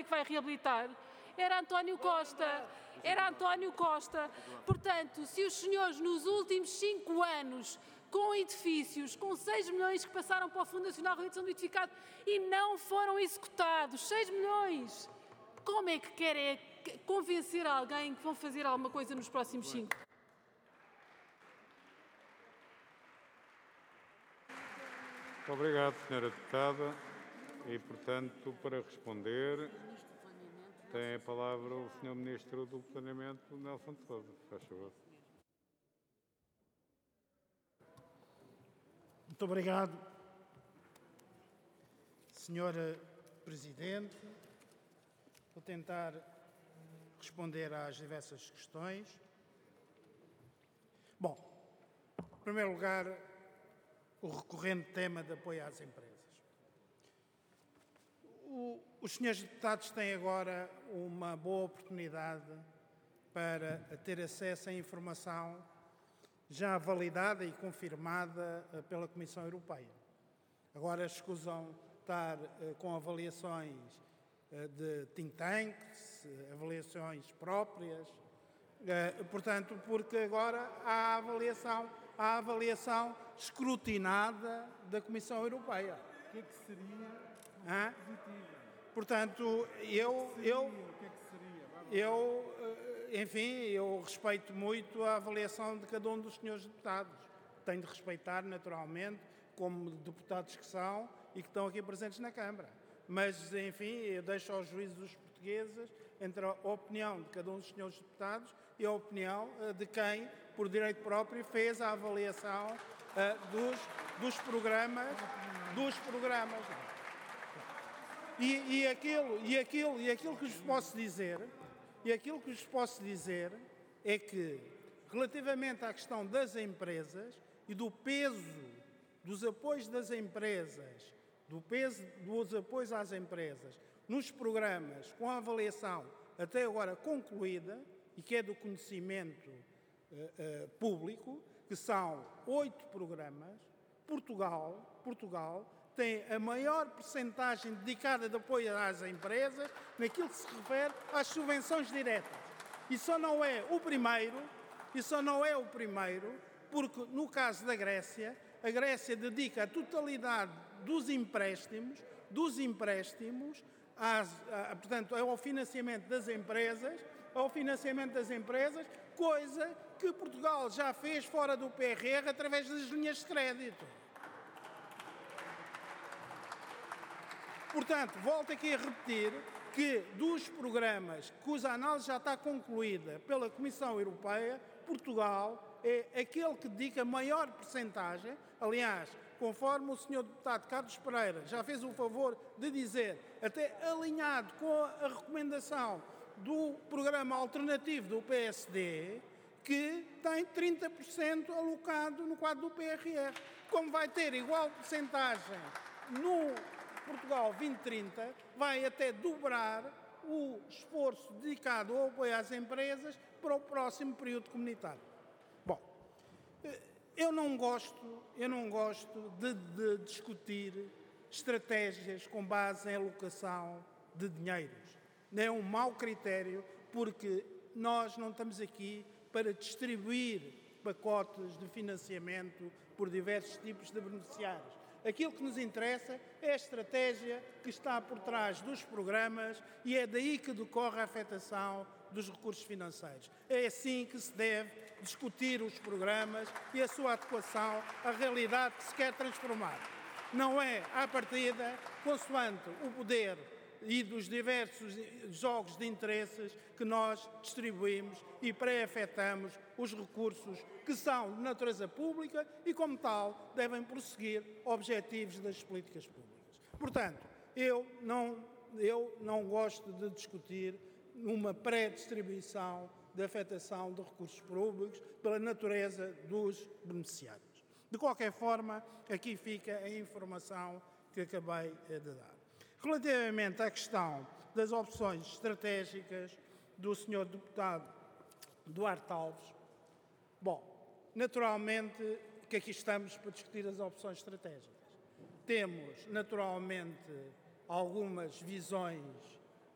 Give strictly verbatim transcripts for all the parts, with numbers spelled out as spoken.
que vai reabilitar? Era António Costa. Era António Costa. Portanto, se os senhores nos últimos cinco anos, com edifícios, com seis milhões que passaram para o Fundo Nacional de Reabilitação do Edificado e não foram executados, seis milhões, como é que querem convencer alguém que vão fazer alguma coisa nos próximos cinco? Obrigado, senhora Deputada. E, portanto, para responder, tem a palavra o senhor Ministro do Planeamento, Nelson de Sousa. Faz favor. Muito obrigado, senhora Presidente. Vou tentar responder às diversas questões. Bom, em primeiro lugar, o recorrente tema de apoio às empresas. O, os senhores deputados têm agora uma boa oportunidade para ter acesso à informação já validada e confirmada pela Comissão Europeia. Agora escusam estar uh, com avaliações uh, de think tanks, uh, avaliações próprias, uh, portanto, porque agora há a avaliação, há a avaliação escrutinada da Comissão Europeia. O que é que seria Hã? positivo? Portanto, eu, eu, O que é que seria? eu, enfim, eu respeito muito a avaliação de cada um dos senhores deputados. Tenho de respeitar, naturalmente, como deputados que são e que estão aqui presentes na Câmara. Mas, enfim, eu deixo aos juízes dos portugueses entre a opinião de cada um dos senhores deputados e a opinião de quem, por direito próprio, fez a avaliação uh, dos, dos programas, dos programas. E, e, aquilo, e, aquilo, e aquilo que vos posso dizer, e aquilo que vos posso dizer é que, relativamente à questão das empresas e do peso dos apoios das empresas, do peso dos apoios às empresas, nos programas com a avaliação até agora concluída, e que é do conhecimento uh, uh, público, que são oito programas, Portugal, Portugal tem a maior percentagem dedicada de apoio às empresas naquilo que se refere às subvenções diretas. E só não é o primeiro, e só não é o primeiro, porque no caso da Grécia, a Grécia dedica a totalidade dos empréstimos, dos empréstimos, às, a, portanto, ao financiamento das empresas, ao financiamento das empresas, coisa que Portugal já fez fora do P R R através das linhas de crédito. Portanto, volto aqui a repetir que dos programas cuja análise já está concluída pela Comissão Europeia, Portugal é aquele que dedica maior percentagem. Aliás, conforme o senhor deputado Carlos Pereira já fez o favor de dizer, até alinhado com a recomendação do programa alternativo do P S D, que tem trinta por cento alocado no quadro do P R R. Como vai ter igual percentagem no Portugal vinte trinta, vai até dobrar o esforço dedicado ao apoio às empresas para o próximo período comunitário. Bom, eu não gosto, eu não gosto de, de discutir estratégias com base em alocação de dinheiros. É um mau critério, porque nós não estamos aqui para distribuir pacotes de financiamento por diversos tipos de beneficiários. Aquilo que nos interessa é a estratégia que está por trás dos programas e é daí que decorre a afetação dos recursos financeiros. É assim que se deve discutir os programas e a sua adequação à realidade que se quer transformar. Não é, à partida, consoante o poder e dos diversos jogos de interesses que nós distribuímos e pré-afetamos os recursos que são de natureza pública e, como tal, devem prosseguir objetivos das políticas públicas. Portanto, eu não, eu não gosto de discutir uma pré-distribuição de afetação de recursos públicos pela natureza dos beneficiários. De qualquer forma, aqui fica a informação que acabei de dar. Relativamente à questão das opções estratégicas do senhor deputado Duarte Alves, bom, naturalmente que aqui estamos para discutir as opções estratégicas. Temos, naturalmente, algumas visões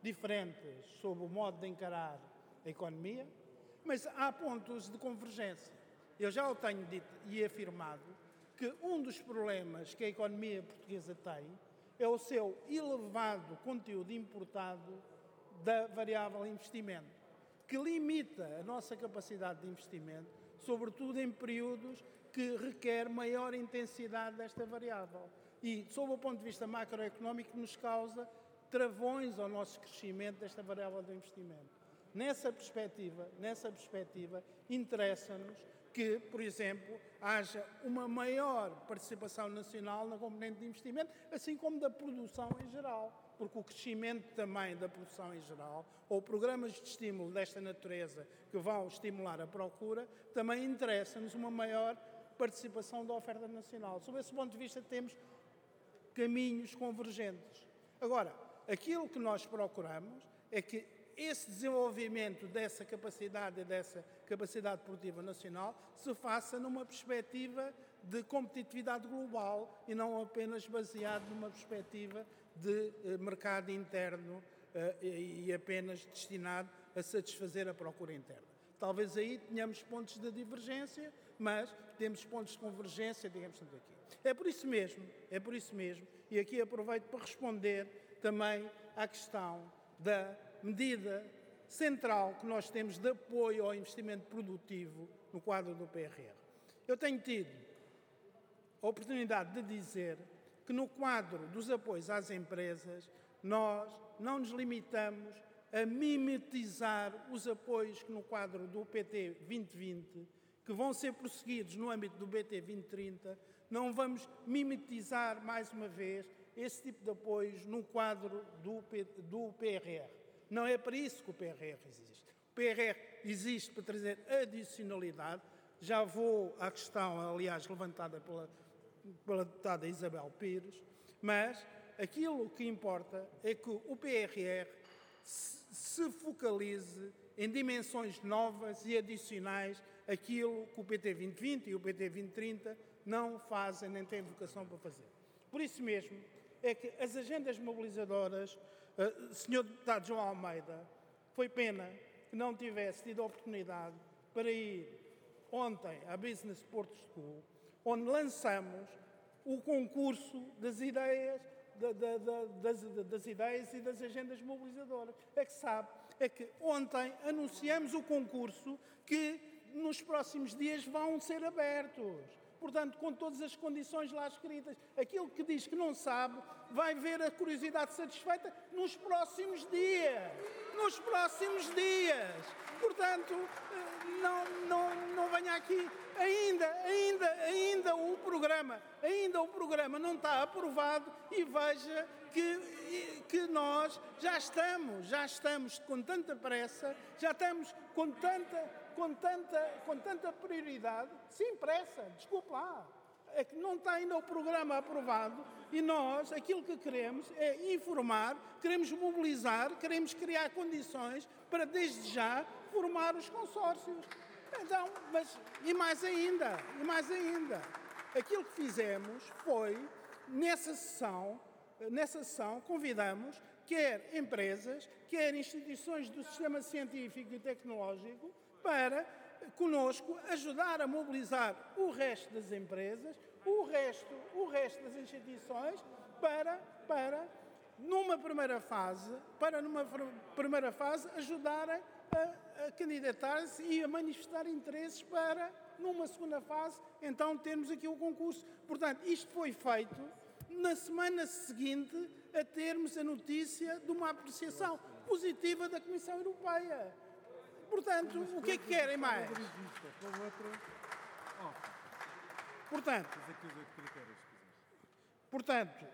diferentes sobre o modo de encarar a economia, mas há pontos de convergência. Eu já o tenho dito e afirmado que um dos problemas que a economia portuguesa tem é o seu elevado conteúdo importado da variável investimento, que limita a nossa capacidade de investimento, sobretudo em períodos que requer maior intensidade desta variável. E, sob o ponto de vista macroeconómico, nos causa travões ao nosso crescimento desta variável do investimento. Nessa perspectiva, nessa perspectiva, interessa-nos que, por exemplo, haja uma maior participação nacional na componente de investimento, assim como da produção em geral, porque o crescimento também da produção em geral, ou programas de estímulo desta natureza que vão estimular a procura, também interessa-nos uma maior participação da oferta nacional. Sob esse ponto de vista, temos caminhos convergentes. Agora, aquilo que nós procuramos é que esse desenvolvimento dessa capacidade e dessa capacidade produtiva nacional se faça numa perspectiva de competitividade global e não apenas baseado numa perspectiva de eh, mercado interno eh, e apenas destinado a satisfazer a procura interna. Talvez aí tenhamos pontos de divergência, mas temos pontos de convergência, digamos tanto aqui. É por isso mesmo, é por isso mesmo, e aqui aproveito para responder também à questão da medida central que nós temos de apoio ao investimento produtivo no quadro do P R R. Eu tenho tido a oportunidade de dizer que no quadro dos apoios às empresas nós não nos limitamos a mimetizar os apoios que no quadro do P T vinte vinte, que vão ser prosseguidos no âmbito do B T vinte trinta, não vamos mimetizar mais uma vez esse tipo de apoios no quadro do, P, do P R R. Não é para isso que o P R R existe. O P R R existe para trazer adicionalidade. Já vou à questão, aliás, levantada pela, pela deputada Isabel Pires, mas aquilo que importa é que o P R R se focalize em dimensões novas e adicionais àquilo que o P T vinte vinte e o P T vinte trinta não fazem nem têm vocação para fazer. Por isso mesmo é que as agendas mobilizadoras, uh, senhor Deputado João Almeida, foi pena que não tivesse tido a oportunidade para ir ontem à Business Porto School, onde lançamos o concurso das ideias, da, da, da, das, das ideias e das agendas mobilizadoras. É que sabe, é que ontem anunciamos o concurso que nos próximos dias vão ser abertos. Portanto, com todas as condições lá escritas. Aquilo que diz que não sabe, vai ver a curiosidade satisfeita nos próximos dias. Nos próximos dias. Portanto, não, não, não venha aqui. Ainda, ainda, ainda o programa, ainda o programa não está aprovado e veja que, que nós já estamos, já estamos com tanta pressa, já estamos com tanta... Com tanta, com tanta prioridade, sim, pressa, desculpe lá, é que não está ainda o programa aprovado e nós, aquilo que queremos é informar, queremos mobilizar, queremos criar condições para, desde já, formar os consórcios. Então, mas, e mais ainda, e mais ainda, aquilo que fizemos foi, nessa sessão, nessa sessão, convidamos quer empresas, quer instituições do sistema científico e tecnológico, para, conosco, ajudar a mobilizar o resto das empresas, o resto, o resto das instituições, para, para, numa primeira fase, para, numa primeira fase, ajudarem a, a candidatar-se e a manifestar interesses para, numa segunda fase, então, termos aqui o concurso. Portanto, isto foi feito na semana seguinte a termos a notícia de uma apreciação positiva da Comissão Europeia. Portanto, o que é que querem mais? Portanto, portanto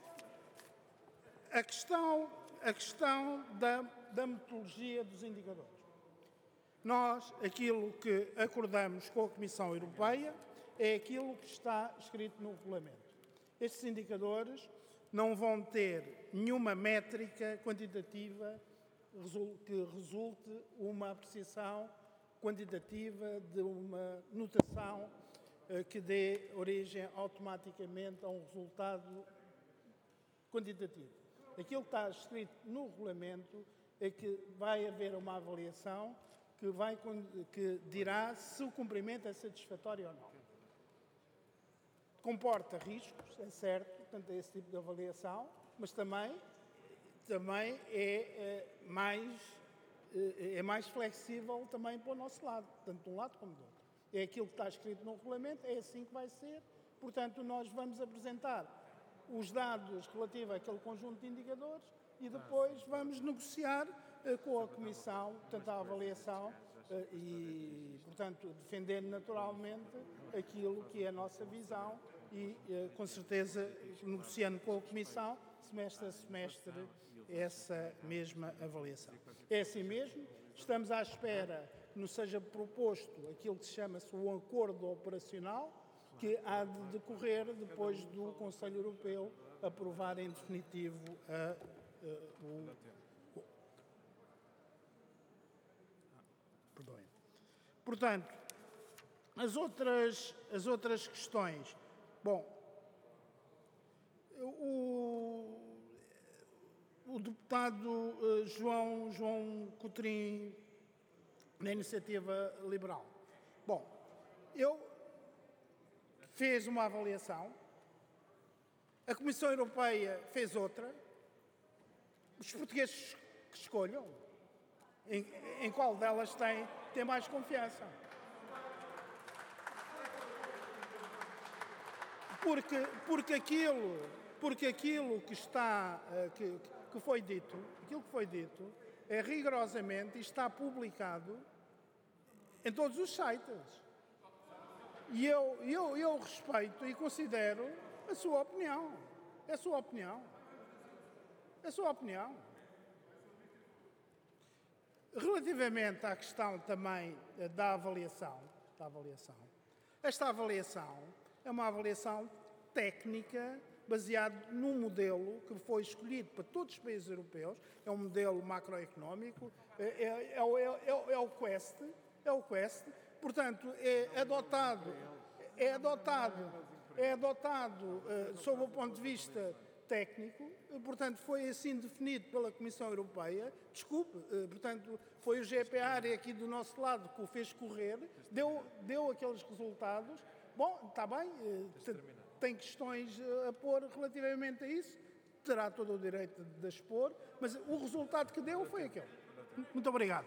a questão, a questão da, da metodologia dos indicadores. Nós, aquilo que acordamos com a Comissão Europeia é aquilo que está escrito no regulamento. Estes indicadores não vão ter nenhuma métrica quantitativa que resulte uma apreciação quantitativa de uma notação que dê origem automaticamente a um resultado quantitativo. aquilo que está escrito no regulamento é que vai haver uma avaliação que, vai, que dirá se o cumprimento é satisfatório ou não. Comporta riscos, é certo, portanto, é esse tipo de avaliação, mas também, também é, é, mais, é mais flexível também para o nosso lado, tanto de um lado como do outro. É aquilo que está escrito no regulamento, é assim que vai ser, portanto, nós vamos apresentar os dados relativos àquele conjunto de indicadores e depois vamos negociar uh, com a Comissão, portanto, a avaliação uh, e, portanto, defender naturalmente aquilo que é a nossa visão e, uh, com certeza, negociando com a Comissão, semestre a semestre, essa mesma avaliação. É assim mesmo, estamos à espera que nos seja proposto aquilo que se chama-se o acordo operacional, que há de decorrer depois do Conselho Europeu aprovar em definitivo a, a, o... Perdoem. Portanto, as outras, as outras questões. Bom, o, o deputado uh, João, João Coutrinho, da Iniciativa Liberal. Bom, eu fez uma avaliação, a Comissão Europeia fez outra, os portugueses que escolham em, em qual delas tem, tem mais confiança. Porque, porque, aquilo, porque aquilo que está, que, que foi dito, aquilo que foi dito é rigorosamente e está publicado em todos os sites. E eu, eu, eu respeito e considero a sua opinião. É a sua opinião. É a sua opinião. Relativamente à questão também da avaliação, da avaliação, esta avaliação é uma avaliação técnica baseada num modelo que foi escolhido para todos os países europeus, é um modelo macroeconómico, é, é, é, é, é o Quest, é o Quest. Portanto, é adotado, é adotado, é adotado uh, sob o ponto de vista técnico, uh, portanto, foi assim definido pela Comissão Europeia, desculpe, uh, portanto, foi o G P R aqui do nosso lado que o fez correr, deu, deu aqueles resultados. Bom, está bem, uh, tem questões uh, a pôr relativamente a isso, terá todo o direito de expor, mas o resultado que deu foi aquele. Muito obrigado.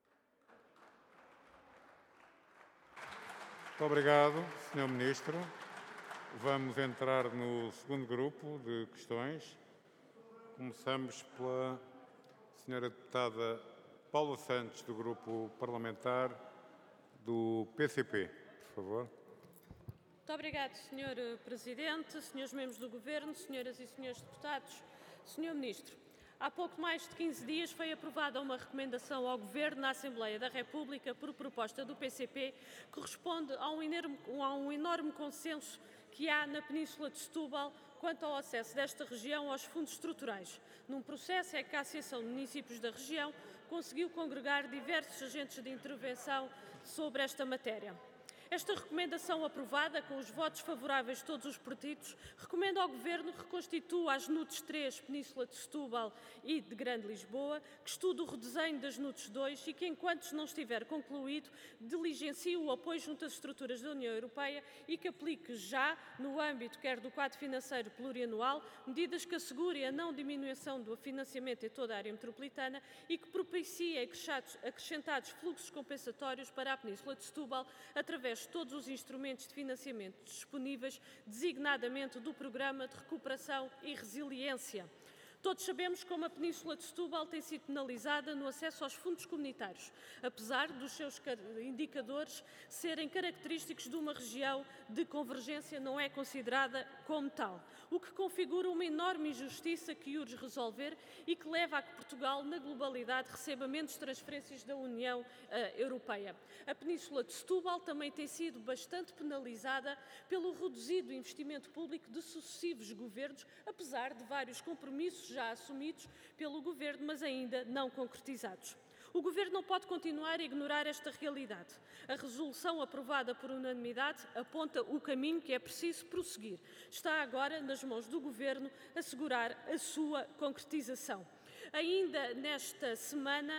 Muito obrigado, senhor Ministro. Vamos entrar no segundo grupo de questões. Começamos pela senhora deputada Paula Santos, do Grupo Parlamentar do P C P. Por favor. Muito obrigado, senhor Presidente, senhores membros do Governo, senhoras e senhores deputados, senhor Ministro. Há pouco mais de quinze dias foi aprovada uma recomendação ao Governo na Assembleia da República por proposta do P C P, que responde a um enorme, a um enorme consenso que há na Península de Setúbal quanto ao acesso desta região aos fundos estruturais. Num processo é que a Associação de Municípios da região conseguiu congregar diversos agentes de intervenção sobre esta matéria. Esta recomendação aprovada, com os votos favoráveis de todos os partidos, recomenda ao Governo que reconstitua as N U T S três, Península de Setúbal e de Grande Lisboa, que estude o redesenho das N U T S dois e que, enquanto não estiver concluído, diligencie o apoio junto às estruturas da União Europeia e que aplique já, no âmbito quer do quadro financeiro plurianual, medidas que assegurem a não diminuição do financiamento em toda a área metropolitana e que propiciem acrescentados fluxos compensatórios para a Península de Setúbal através de todos os instrumentos de financiamento disponíveis, designadamente do Programa de Recuperação e Resiliência. Todos sabemos como a Península de Setúbal tem sido penalizada no acesso aos fundos comunitários, apesar dos seus indicadores serem característicos de uma região de convergência, não é considerada como tal, o que configura uma enorme injustiça que urge resolver e que leva a que Portugal, na globalidade, receba menos transferências da União uh, Europeia. A Península de Setúbal também tem sido bastante penalizada pelo reduzido investimento público de sucessivos governos, apesar de vários compromissos já assumidos pelo Governo, mas ainda não concretizados. O Governo não pode continuar a ignorar esta realidade. A resolução aprovada por unanimidade aponta o caminho que é preciso prosseguir. Está agora nas mãos do Governo assegurar a sua concretização. Ainda nesta semana,